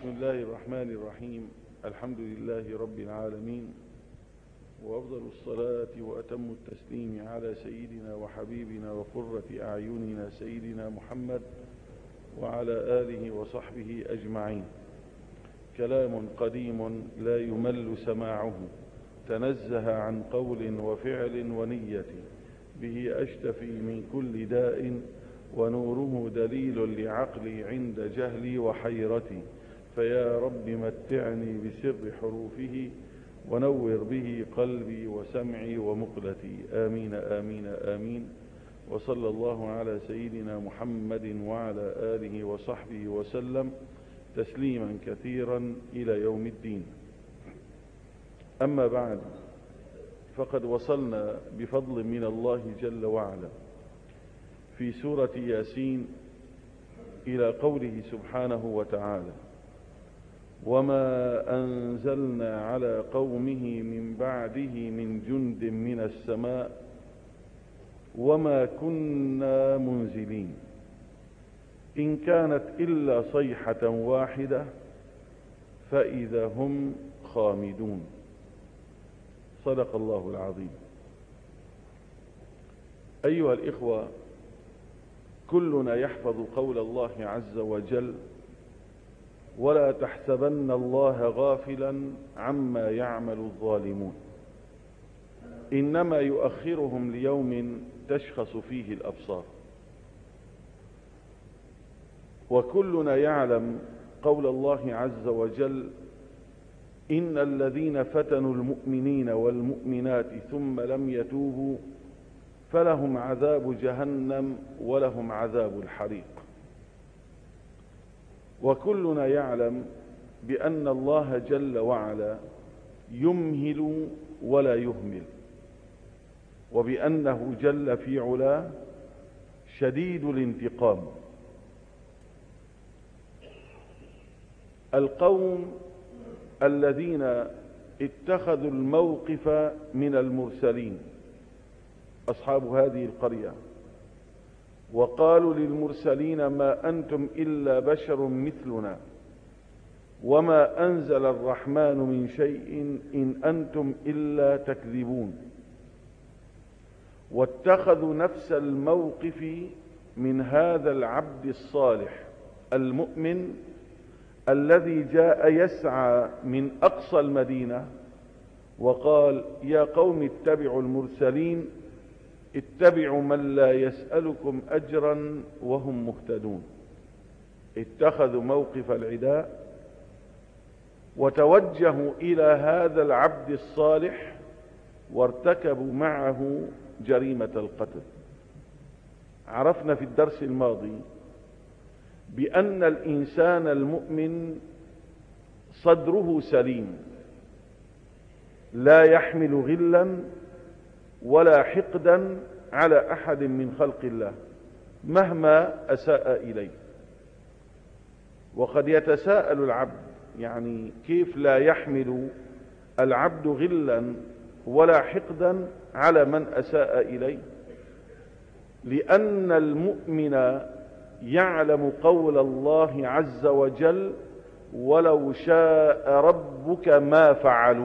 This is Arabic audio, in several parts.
بسم الله الرحمن الرحيم. الحمد لله رب العالمين، وأفضل الصلاة وأتم التسليم على سيدنا وحبيبنا وقرة أعيننا سيدنا محمد وعلى آله وصحبه أجمعين. كلام قديم لا يمل سماعه، تنزه عن قول وفعل ونية، به أشتفي من كل داء، ونوره دليل لعقلي عند جهلي وحيرتي. فيا رب متعني بسر حروفه، ونور به قلبي وسمعي ومقلتي. آمين آمين آمين. وصلى الله على سيدنا محمد وعلى آله وصحبه وسلم تسليما كثيرا إلى يوم الدين. أما بعد، فقد وصلنا بفضل من الله جل وعلا في سورة ياسين إلى قوله سبحانه وتعالى: وما أنزلنا على قومه من بعده من جند من السماء وما كنا منزلين إن كانت إلا صيحة واحدة فإذا هم خامدون. صدق الله العظيم. أيها الإخوة، كلنا يحفظ قول الله عز وجل: ولا تحسبن الله غافلا عما يعمل الظالمون، إنما يؤخرهم ليوم تشخص فيه الأبصار. وكلنا يعلم قول الله عز وجل: إن الذين فتنوا المؤمنين والمؤمنات ثم لم يتوبوا فلهم عذاب جهنم ولهم عذاب الحريق. وكلنا يعلم بأن الله جل وعلا يمهل ولا يهمل، وبأنه جل في علاه شديد الانتقام. القوم الذين اتخذوا الموقف من المرسلين، أصحاب هذه القرية، وقالوا للمرسلين: ما أنتم إلا بشر مثلنا وما أنزل الرحمن من شيء إن أنتم إلا تكذبون. واتخذوا نفس الموقف من هذا العبد الصالح المؤمن الذي جاء يسعى من أقصى المدينة وقال: يا قوم اتبعوا المرسلين، اتبعوا من لا يسألكم أجرا وهم مهتدون. اتخذوا موقف العداء وتوجهوا إلى هذا العبد الصالح وارتكبوا معه جريمة القتل. عرفنا في الدرس الماضي بأن الإنسان المؤمن صدره سليم، لا يحمل غلا ولا حقدا على أحد من خلق الله مهما أساء إليه. وقد يتساءل العبد، يعني كيف لا يحمل العبد غلا ولا حقدا على من أساء إليه؟ لأن المؤمن يعلم قول الله عز وجل: ولو شاء ربك ما فعلوا.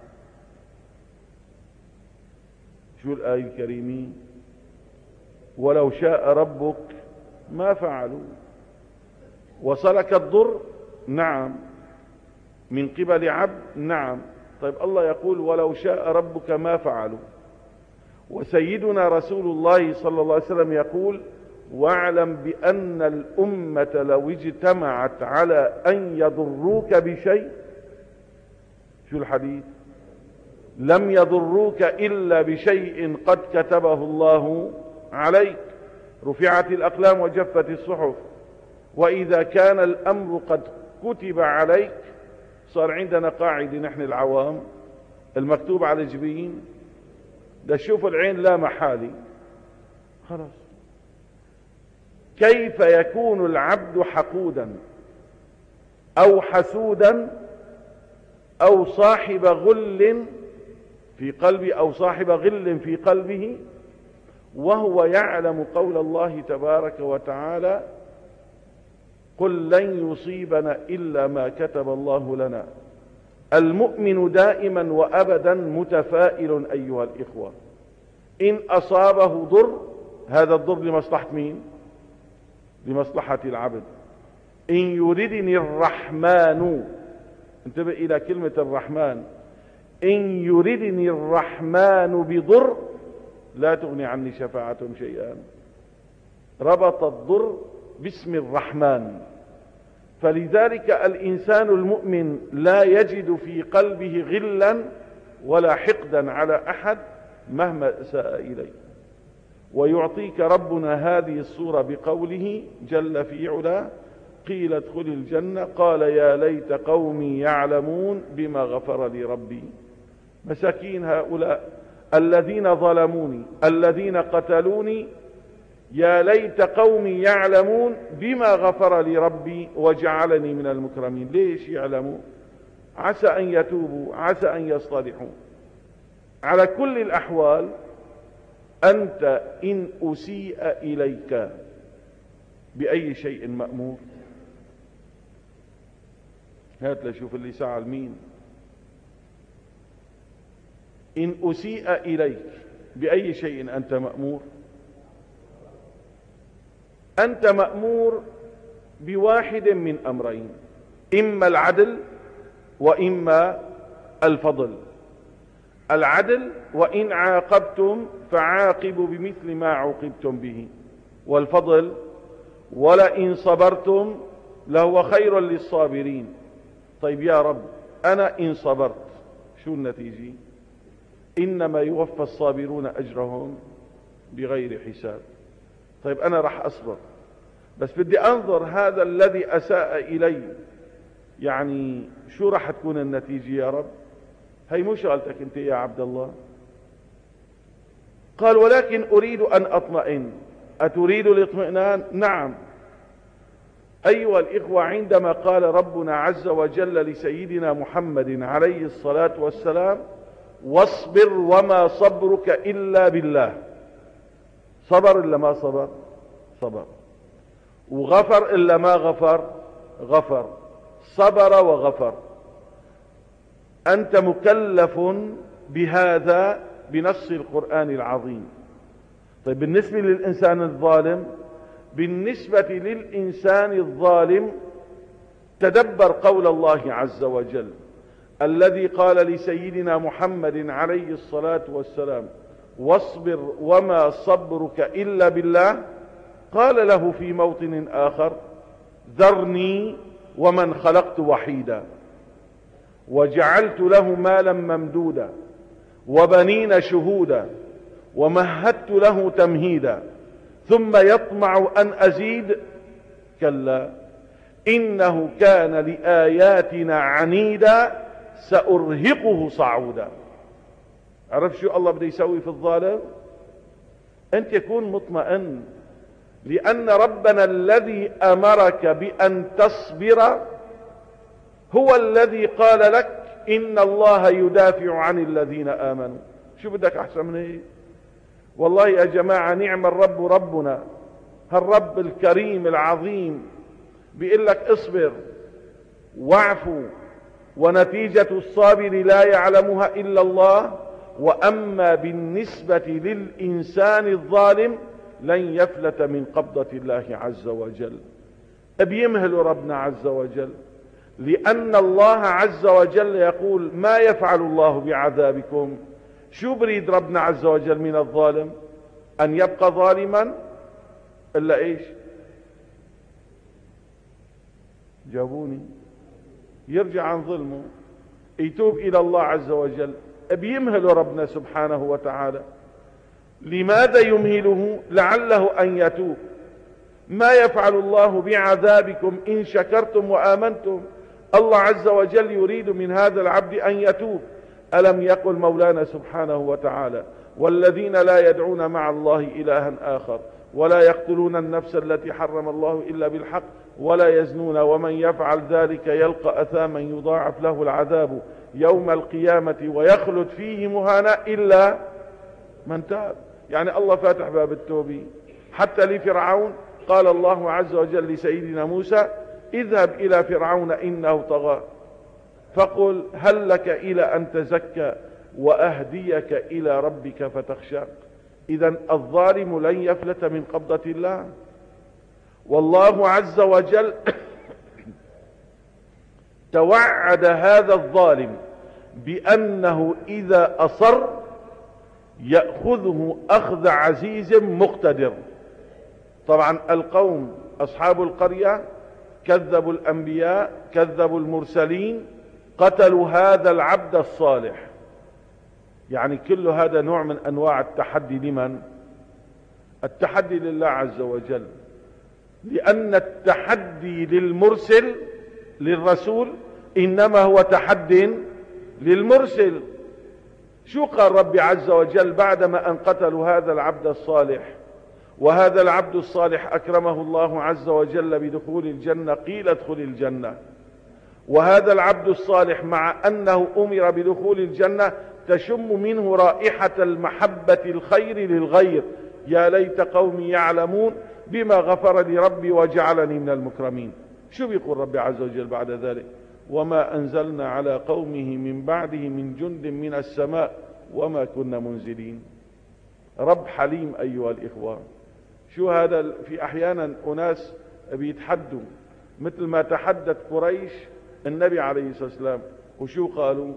شو الآية الكريمة؟ ولو شاء ربك ما فعلوا. وصلك الضر؟ نعم. من قبل عبد؟ نعم. طيب الله يقول: ولو شاء ربك ما فعلوا. وسيدنا رسول الله صلى الله عليه وسلم يقول: واعلم بأن الأمة لو اجتمعت على أن يضروك بشيء، شو الحديث؟ لم يضروك إلا بشيء قد كتبه الله عليك. رفعت الأقلام وجفت الصحف. وإذا كان الأمر قد كتب عليك، صار عندنا قاعدة نحن العوام: المكتوب على الجبين ده شوف العين لا محالي، خلاص. كيف يكون العبد حقودا أو حسودا أو صاحب غل في قلبه أو صاحب غل في قلبه وهو يعلم قول الله تبارك وتعالى: قل لن يصيبنا إلا ما كتب الله لنا. المؤمن دائما وأبدا متفائل أيها الإخوة. إن أصابه ضر، هذا الضر لمصلحة مين؟ لمصلحة العبد. إن يردني الرحمن، انتبه إلى كلمة الرحمن، إن يردني الرحمن بضر لا تغني عني شفاعتهم شيئا. ربط الضر باسم الرحمن. فلذلك الإنسان المؤمن لا يجد في قلبه غلا ولا حقدا على أحد مهما أساء إليه. ويعطيك ربنا هذه الصورة بقوله جل في علا: قيل ادخل الجنة قال يا ليت قومي يعلمون بما غفر لي ربي. مساكين هؤلاء الذين ظلموني، الذين قتلوني، يا ليت قومي يعلمون بما غفر لي ربي وجعلني من المكرمين. ليش يعلموا؟ عسى أن يتوبوا، عسى أن يصطلحوا. على كل الأحوال أنت إن أسيء إليك بأي شيء مأمور؟ هات لشوف اللي سأل مين. إن أسيء إليك بأي شيء أنت مأمور؟ أنت مأمور بواحد من أمرين: إما العدل وإما الفضل. العدل: وإن عاقبتم فعاقبوا بمثل ما عوقبتم به. والفضل: ولئن صبرتم لهو خير للصابرين. طيب يا رب، أنا إن صبرت شو النتيجة؟ إنما يوفى الصابرون أجرهم بغير حساب. طيب أنا راح أصبر، بس بدي أنظر هذا الذي أساء إلي، يعني شو راح تكون النتيجة يا رب؟ هي مو شغلتك أنت يا عبد الله. قال: ولكن أريد أن أطمئن. أتريد الاطمئنان؟ نعم. أيها الإخوة، عندما قال ربنا عز وجل لسيدنا محمد عليه الصلاة والسلام: واصبر وما صبرك إلا بالله، صبر إلا ما صبر؟ صبر. وغفر إلا ما غفر؟ غفر. صبر وغفر. أنت مكلف بهذا بنص القرآن العظيم. طيب بالنسبة للإنسان الظالم، بالنسبة للإنسان الظالم تدبر قول الله عز وجل الذي قال لسيدنا محمد عليه الصلاة والسلام: واصبر وما صبرك إلا بالله. قال له في موطن آخر: ذرني ومن خلقت وحيدا وجعلت له مالا ممدودا وبنين شهودا ومهدت له تمهيدا ثم يطمع أن أزيد. كلا إنه كان لآياتنا عنيدا سأرهقه صعودا. عرف شو الله بده يسوي في الظالم؟ أنت يكون مطمئن، لأن ربنا الذي أمرك بأن تصبر هو الذي قال لك: إن الله يدافع عن الذين آمنوا. شو بدك أحسن من هيك؟ والله يا جماعة نعم الرب ربنا، هالرب الكريم العظيم بيقول لك: اصبر واعفو، ونتيجة الصابر لا يعلمها إلا الله. وأما بالنسبة للإنسان الظالم لن يفلت من قبضة الله عز وجل. بيمهل ربنا عز وجل، لأن الله عز وجل يقول: ما يفعل الله بعذابكم. شو بريد ربنا عز وجل من الظالم؟ أن يبقى ظالما إلا إيش؟ جاوبوني. يرجع عن ظلمه، يتوب إلى الله عز وجل. بيمهل ربنا سبحانه وتعالى. لماذا يمهله؟ لعله أن يتوب. ما يفعل الله بعذابكم إن شكرتم وآمنتم. الله عز وجل يريد من هذا العبد أن يتوب. ألم يقل مولانا سبحانه وتعالى: والذين لا يدعون مع الله إلها آخر ولا يقتلون النفس التي حرم الله إلا بالحق ولا يزنون ومن يفعل ذلك يلقى أثاما يضاعف له العذاب يوم القيامة ويخلد فيه مهانا إلا من تاب. يعني الله فاتح باب التوبة حتى لفرعون. قال الله عز وجل لسيدنا موسى: اذهب إلى فرعون إنه طغى فقل هل لك إلى أن تزكى وأهديك إلى ربك فتخشى. إذن الظالم لن يفلت من قبضة الله. والله عز وجل توعد هذا الظالم بأنه إذا أصر يأخذه أخذ عزيز مقتدر. طبعا القوم أصحاب القرية كذبوا الأنبياء، كذبوا المرسلين، قتلوا هذا العبد الصالح. يعني كل هذا نوع من أنواع التحدي. لمن؟ التحدي لله عز وجل، لأن التحدي للمرسل للرسول إنما هو تحد للمرسل. شو قال ربي عز وجل بعدما أن قتلوا هذا العبد الصالح؟ وهذا العبد الصالح أكرمه الله عز وجل بدخول الجنة، قيل ادخل الجنة. وهذا العبد الصالح مع أنه أمر بدخول الجنة تشم منه رائحة المحبة الخير للغير. يا ليت قومي يعلمون بما غفر لي ربي وجعلني من المكرمين. شو بيقول ربي عز وجل بعد ذلك؟ وما أنزلنا على قومه من بعده من جند من السماء وما كنا منزلين. رب حليم أيها الإخوة. شو هذا؟ في أحيانا أناس بيتحدوا مثل ما تحدت قريش النبي عليه الصلاة والسلام. وشو قالوا؟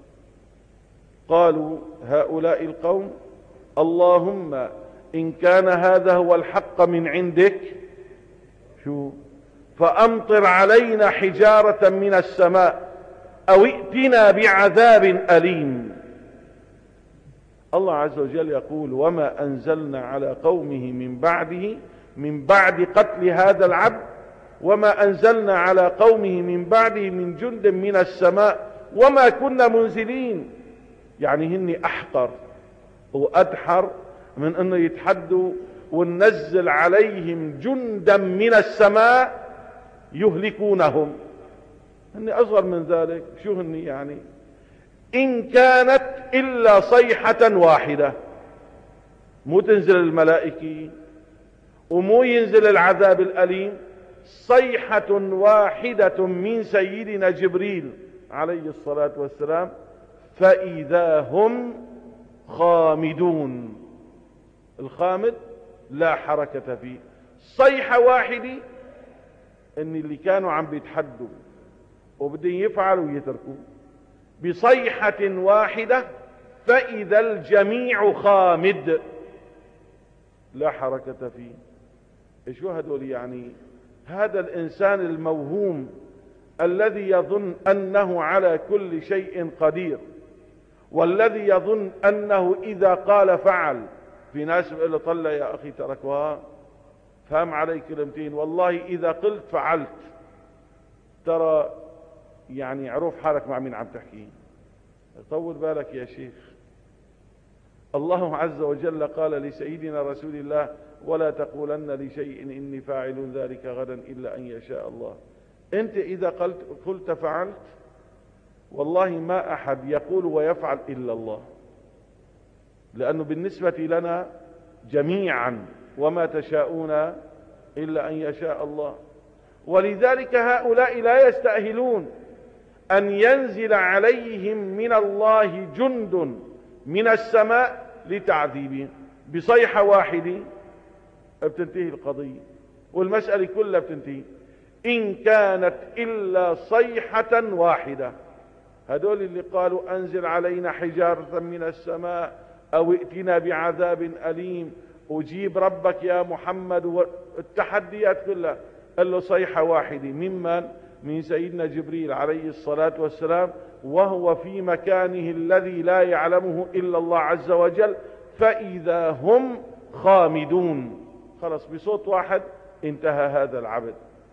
قالوا هؤلاء القوم اللهم إن كان هذا هو الحق من عندك شو فأمطر علينا حجارة من السماء أو ائتنا بعذاب أليم. الله عز وجل يقول وما أنزلنا على قومه من بعده، من بعد قتل هذا العبد، وما أنزلنا على قومه من بعده من جند من السماء وما كنا منزلين. يعني هني أحقر وأدحر من أنه يتحدوا وننزل عليهم جندا من السماء يهلكونهم. هني أصغر من ذلك. شو هني يعني؟ إن كانت إلا صيحة واحدة، مو تنزل الملائكة ومو ينزل العذاب الأليم، صيحة واحدة من سيدنا جبريل عليه الصلاة والسلام فإذا هم خامدون. الخامد لا حركة فيه. صيحة واحدة ان اللي كانوا عم بيتحدوا وبدهم يفعلوا ويتركوا بصيحة واحدة فإذا الجميع خامد لا حركة فيه. شو هدول يعني؟ هذا الإنسان الموهوم الذي يظن أنه على كل شيء قدير، والذي يظن أنه إذا قال فعل. في ناس بيقول له طلع يا أخي تركوها، فهم علي كلمتين، والله إذا قلت فعلت. ترى يعني عروف حالك مع مين عم تحكي. طول بالك يا شيخ. الله عز وجل قال لسيدنا رسول الله ولا تقولن لشيء إني فاعل ذلك غدا إلا أن يشاء الله. أنت إذا قلت فعلت، والله ما أحد يقول ويفعل إلا الله، لأنه بالنسبة لنا جميعا وما تشاءون إلا أن يشاء الله. ولذلك هؤلاء لا يستأهلون أن ينزل عليهم من الله جند من السماء لتعذيبهم. بصيحة واحدة بتنتهي القضية والمسألة كلها بتنتهي. إن كانت إلا صيحة واحدة. هدول اللي قالوا أنزل علينا حجارة من السماء أو ائتنا بعذاب أليم وجيب ربك يا محمد، والتحديات كلها، قال له صيحة واحدة. ممن؟ من سيدنا جبريل عليه الصلاة والسلام، وهو في مكانه الذي لا يعلمه إلا الله عز وجل، فإذا هم خامدون. خلص بصوت واحد انتهى هذا العبد.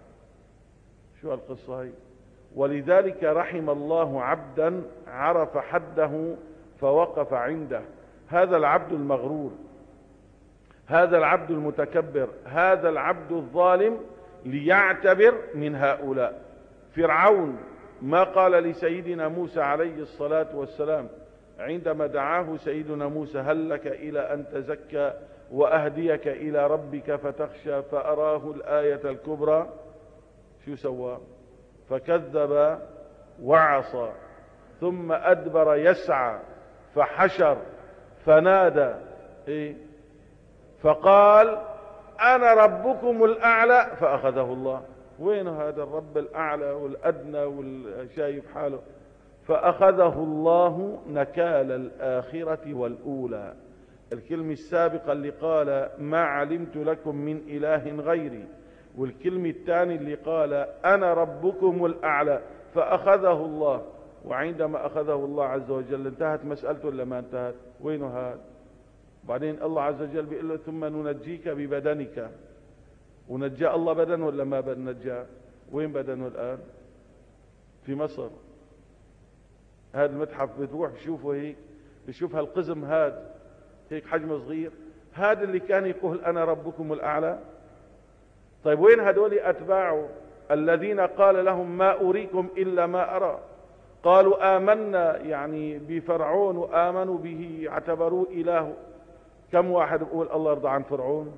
شو القصة هي؟ ولذلك رحم الله عبدا عرف حده فوقف عنده. هذا العبد المغرور، هذا العبد المتكبر، هذا العبد الظالم ليعتبر من هؤلاء. فرعون ما قال لسيدنا موسى عليه الصلاة والسلام عندما دعاه سيدنا موسى هل لك إلى أن تزكى وأهديك إلى ربك فتخشى فأراه الآية الكبرى؟ شو سوى؟ فكذب وعصى ثم أدبر يسعى فحشر فنادى إيه؟ فقال أنا ربكم الأعلى فأخذه الله. وين هذا الرب الأعلى والأدنى والشايف حاله؟ فأخذه الله نكال الآخرة والأولى. الكلمة السابقة اللي قال ما علمت لكم من إله غيري، والكلمة الثانية اللي قال أنا ربكم الأعلى فأخذه الله. وعندما أخذه الله عز وجل انتهت مسألته ولا ما انتهت؟ وينه هذا؟ بعدين الله عز وجل بيقول له ثم ننجيك ببدنك. ونجى الله بدن ولا ما نجاه؟ وين بدنه الآن؟ في مصر. هذا المتحف بتروح تشوفه هيك، بتشوف هالقزم هذا هيك حجمه صغير، هذا اللي كان يقول أنا ربكم الأعلى. طيب وين هدول أتباعه الذين قال لهم ما أريكم إلا ما أرى؟ قالوا آمنا يعني بفرعون وآمنوا به اعتبروه إله. كم واحد بيقول الله يرضى عن فرعون؟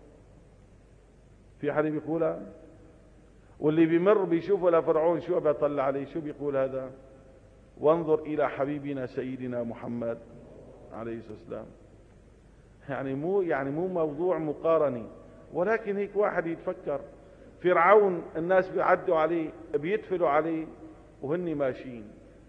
في حد بيقولها؟ واللي بيمر بيشوفه لفرعون شو بيطلع عليه؟ شو بيقول هذا؟ وانظر إلى حبيبنا سيدنا محمد عليه الصلاة والسلام. يعني مو موضوع مقارني، ولكن هيك واحد يتفكر. فرعون الناس بيعدوا عليه بيتفلوا عليه وهن ماشيين.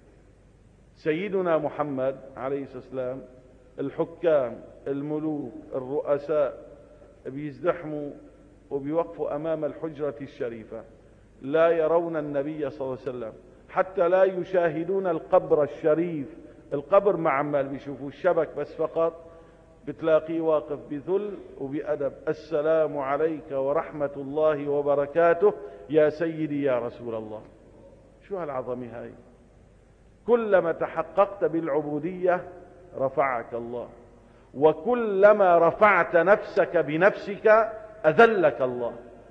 سيدنا محمد عليه الصلاة والسلام الحكام الملوك الرؤساء بيزدحموا وبيوقفوا أمام الحجرة الشريفة، لا يرون النبي صلى الله عليه وسلم، حتى لا يشاهدون القبر الشريف. القبر ما عمال بيشوفوا الشبك بس فقط، بتلاقيه واقف بذل وبأدب. السلام عليك ورحمة الله وبركاته يا سيدي يا رسول الله. شو هالعظمة هاي؟ كلما تحققت بالعبودية رفعك الله، وكلما رفعت نفسك بنفسك أذلك الله.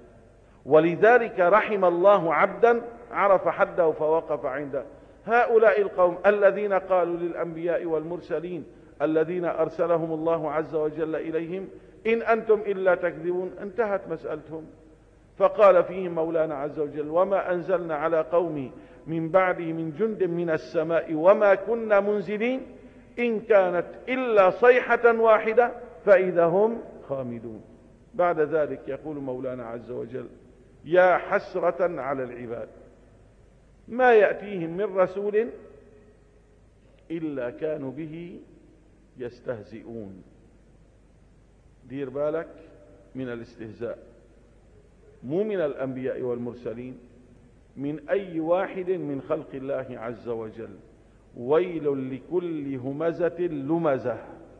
ولذلك رحم الله عبدا عرف حده فوقف عنده. هؤلاء القوم الذين قالوا للأنبياء والمرسلين الذين أرسلهم الله عز وجل إليهم إن أنتم إلا تكذبون، انتهت مسألتهم. فقال فيهم مولانا عز وجل وما أنزلنا على قومه من بعده من جند من السماء وما كنا منزلين إن كانت إلا صيحة واحدة فإذا هم خامدون. بعد ذلك يقول مولانا عز وجل يا حسرة على العباد ما يأتيهم من رسول إلا كانوا به يستهزئون. دير بالك من الاستهزاء، مو من الأنبياء والمرسلين، من أي واحد من خلق الله عز وجل. ويل لكل همزة لمزة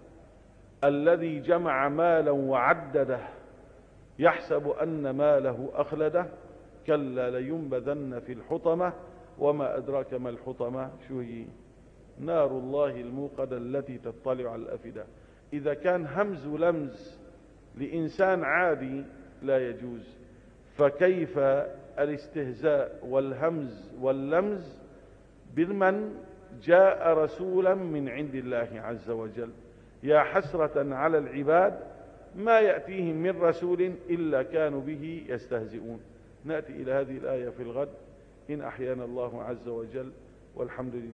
الذي جمع مالا وعدده يحسب أن ماله أخلده كلا لينبذن في الحطمة وما أدراك ما الحطمة شو هي؟ نار الله الموقدة التي تطلع على الأفئدة. إذا كان همز ولمز لإنسان عادي لا يجوز، فكيف الاستهزاء والهمز واللمز بمن جاء رسولا من عند الله عز وجل؟ يا حسرة على العباد ما يأتيهم من رسول إلا كانوا به يستهزئون. نأتي إلى هذه الآية في الغد إن أحيانا الله عز وجل، والحمد لله.